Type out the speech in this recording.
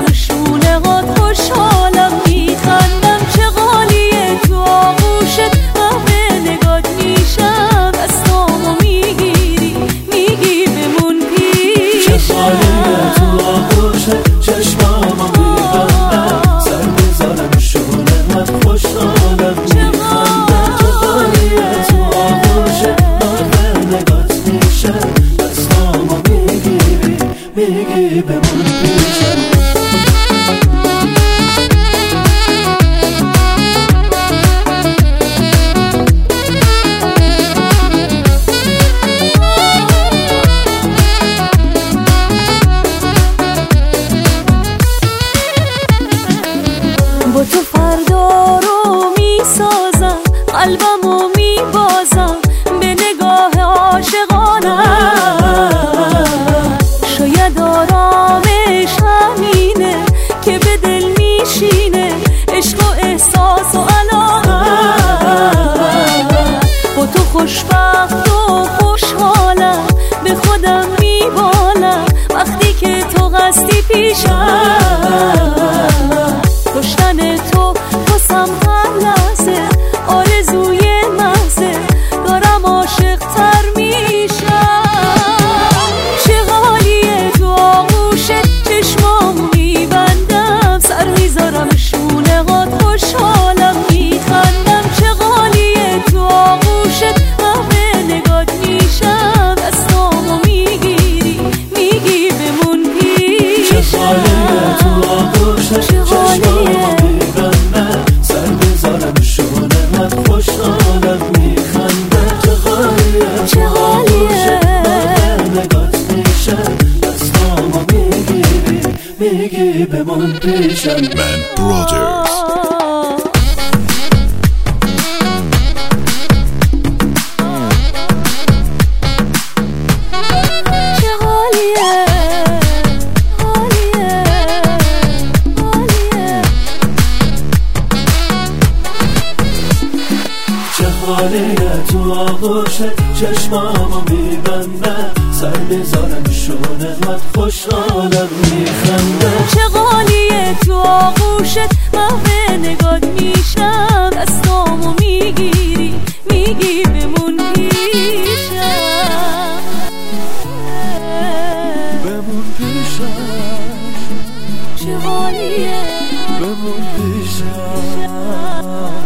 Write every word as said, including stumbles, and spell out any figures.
میذارم شونه هات خوشحالم میخندم چه غالیه تو آغوشت من به نگات میشم دستامو میگیری میگی بمون پیشم چه غالیه تو آغوشت چشمامو میبندم سر میذارم شونه هات خوشحالم میخندم چه غالیه تو آغوشت من به نگات میشم دستامو میگیری میگی بمون پیشم با تو فردا رو میسازم قلبمو میبازم به نگاه عاشقانم شاید آرامش همینه که به دل میشینه عشق و احساس و علاقم با تو خوشبخت و خوشحالم به خودم میبالم وقتی که تو قصدی پیشم داشتن تو واسم هر لحظه آرزوی محضه دارم عاشق تر میشم چه حالیه تو آغوشت چشمامو میبندم سر میذارم شونه هات خوشحالم میخندم چه حالیه تو آغوشت من به نگات میشم دستامو میگیری میگی بمون پیشم چه حالیه تو آغوشت چشمامو میبندم سر میذارم شونه هات خوشحالم میخندم چه حالیه تو آغوشت من به نگات میشم دستامو میگیری میگی بمون پیشم Man Brothers. چه حالیه حالیه حالیه چه حالیه تو آغوشت چشمامو میبندم سر میذارم شونه هات خوشحالم میخندم چه غالیه تو آغوشت من به نگات میشم دستامو میگیری میگی بمون پیشم بمون پیشم چه غالیه بمون پیشم